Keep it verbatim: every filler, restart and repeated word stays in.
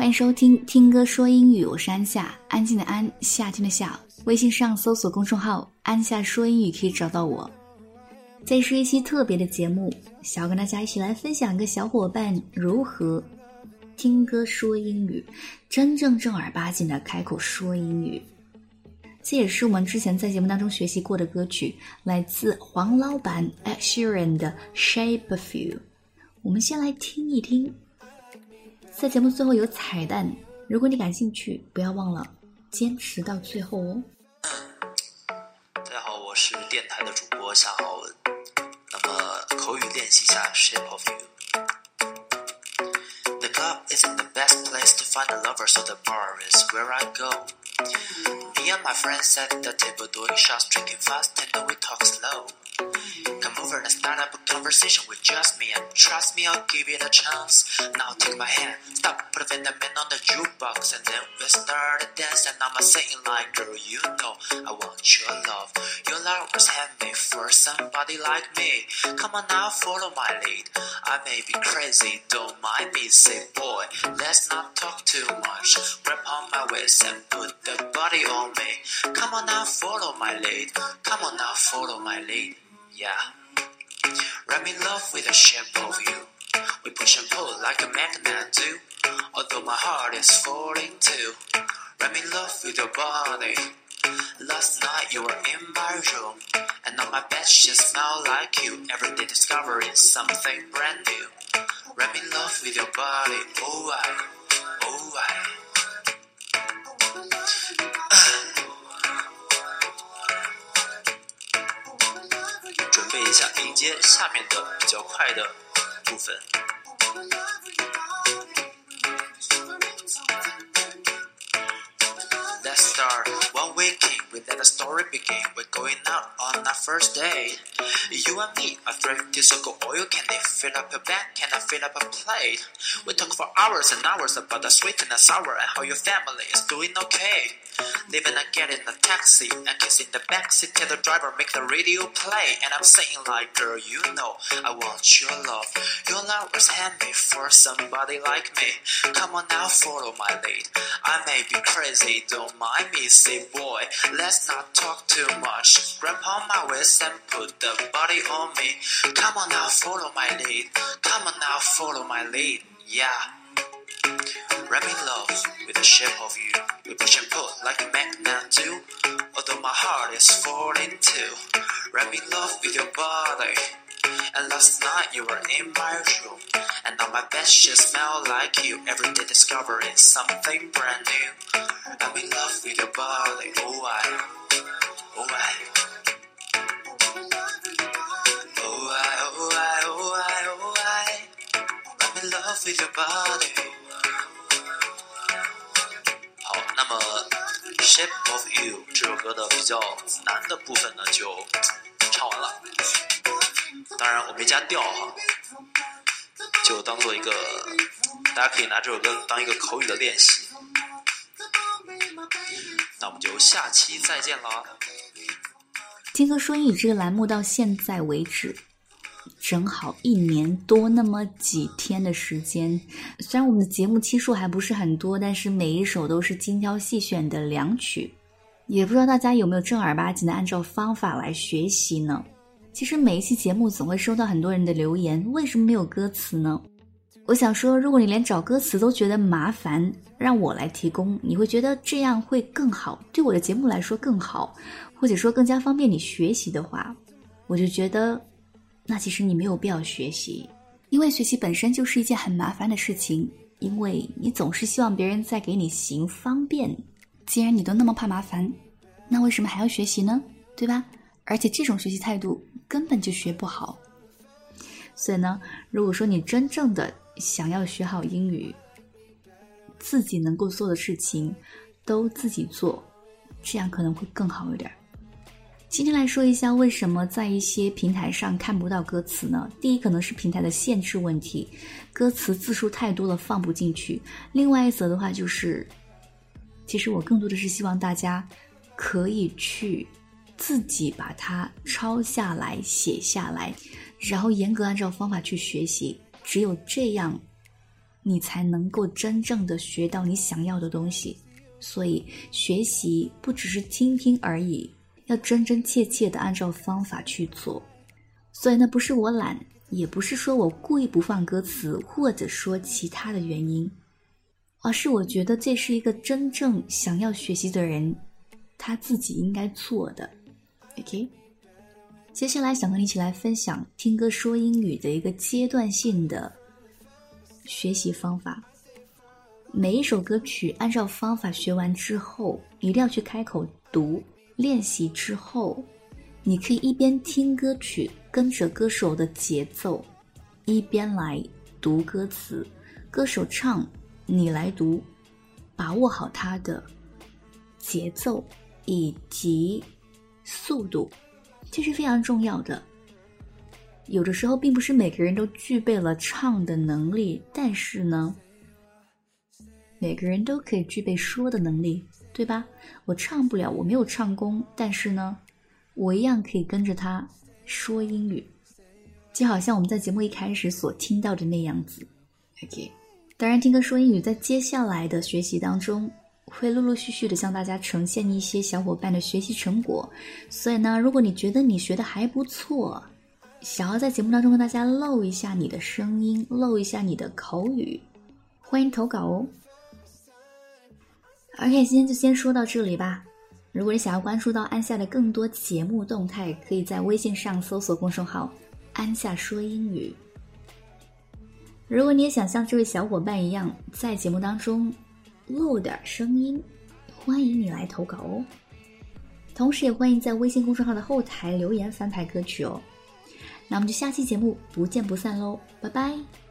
迎收听听歌说英语，我是安夏，安静的安，夏天的夏。微信上搜索公众号安夏说英语可以找到我。这是一期特别的节目，想要跟大家一起来分享一个小伙伴如何听歌说英语，真正正儿八经的开口说英语。这也是我们之前在节目当中学习过的歌曲，来自黄老板 Ed Sheeran 的 Shape of You。 我们先来听一听，在节目最后有彩蛋，如果你感兴趣，不要忘了坚持到最后哦。 大家好，我是电台的主播夏浩文。那么口语练习一下 Shape of You。The club isn't the best place to find a lover, so the bar is where I go.Me and my friends sat at the table doing shots, drinking fast, and then we talk slow. Come over and start up a conversation with just me, and trust me, I'll give it a chance. Now take my hand, stop, put a man on the jukebox, and then we start to dance. And I'm saying like, girl, you know I want your love. Your love was handmade for somebody like me. Come on now, follow my lead. I may be crazy, don't mind me. Say, boy, let's not talk too much. Grab on my waist and put the body on me. Come on now, follow my lead. Come on now, follow my lead. Yeah. I'm in love with the shape of you. We push and pull like a magnet do. Although my heart is falling too. I'm in love with your body. Last night you were in my room, and on my bed she smelled like you. Every day discovering something brand new. I'm in love with your body. Oh I, oh I.准备一下迎接下面的比较快的部分。Let's start one weekend, we let the story begin. We're going out on our first date. You and me are thrifty, so go all you can. Fill up your bag, can I fill up a plate? We talk for hours and hours about the sweet and the sour and how your family is doing okay. Leaving and getting a taxi and kissing the backseat, tell the driver make the radio play. And I'm saying like, girl, you know I want your love. Your love was handmade for somebody like me. Come on now, follow my lead. I may be crazy, don't mind me. Say, boy, let's not talk too much. Grab on my waist and put the body on me. Come on now, follow my lead. Come on now, follow my lead. Yeah.I'm in love with the shape of you. We push and pull like a magnet do. Although my heart is falling too. I'm in love with your body. And last night you were in my room, and on my bed she smelled like you. Every day discovering something brand new. I'm in love with your body. Oh I, oh I, oh I, oh I, oh I, oh I. I'm in love with your body.好，那么 Shape of You 这首歌的比较难的部分呢就唱完了，当然我没加调哈，就当做一个大家可以拿这首歌当一个口语的练习。那我们就下期再见啦。 听歌说英语这个栏目到现在为止正好一年多那么几天的时间，虽然我们的节目期数还不是很多，但是每一首都是精挑细选的良曲，也不知道大家有没有正儿八经的按照方法来学习呢？其实每一期节目总会收到很多人的留言，为什么没有歌词呢？我想说，如果你连找歌词都觉得麻烦，让我来提供，你会觉得这样会更好，对我的节目来说更好，或者说更加方便你学习的话，我就觉得那其实你没有必要学习，因为学习本身就是一件很麻烦的事情，因为你总是希望别人在给你行方便，既然你都那么怕麻烦，那为什么还要学习呢？对吧？而且这种学习态度根本就学不好。所以呢，如果说你真正的想要学好英语，自己能够做的事情都自己做，这样可能会更好一点。今天来说一下为什么在一些平台上看不到歌词呢？第一，可能是平台的限制问题，歌词字数太多了放不进去。另外一则的话就是，其实我更多的是希望大家可以去自己把它抄下来写下来，然后严格按照方法去学习，只有这样你才能够真正的学到你想要的东西。所以学习不只是听听而已，要真真切切的按照方法去做。所以呢，不是我懒，也不是说我故意不放歌词，或者说其他的原因，而是我觉得这是一个真正想要学习的人他自己应该做的。 OK， 接下来想跟你一起来分享听歌说英语的一个阶段性的学习方法。每一首歌曲按照方法学完之后，一定要去开口读，练习之后你可以一边听歌曲，跟着歌手的节奏，一边来读歌词，歌手唱你来读，把握好它的节奏以及速度，这是非常重要的。有的时候并不是每个人都具备了唱的能力，但是呢，每个人都可以具备说的能力，对吧？我唱不了，我没有唱功，但是呢，我一样可以跟着他说英语，就好像我们在节目一开始所听到的那样子。 OK， 当然听歌说英语在接下来的学习当中会陆陆续续的向大家呈现一些小伙伴的学习成果，所以呢，如果你觉得你学的还不错，想要在节目当中跟大家露一下你的声音，露一下你的口语，欢迎投稿哦。 OK， 今天就先说到这里吧。如果你想要关注到安夏的更多节目动态，可以在微信上搜索公众号安夏说英语。如果你也想像这位小伙伴一样在节目当中录点声音，欢迎你来投稿哦。同时也欢迎在微信公众号的后台留言翻牌歌曲哦。那我们就下期节目不见不散喽，拜拜。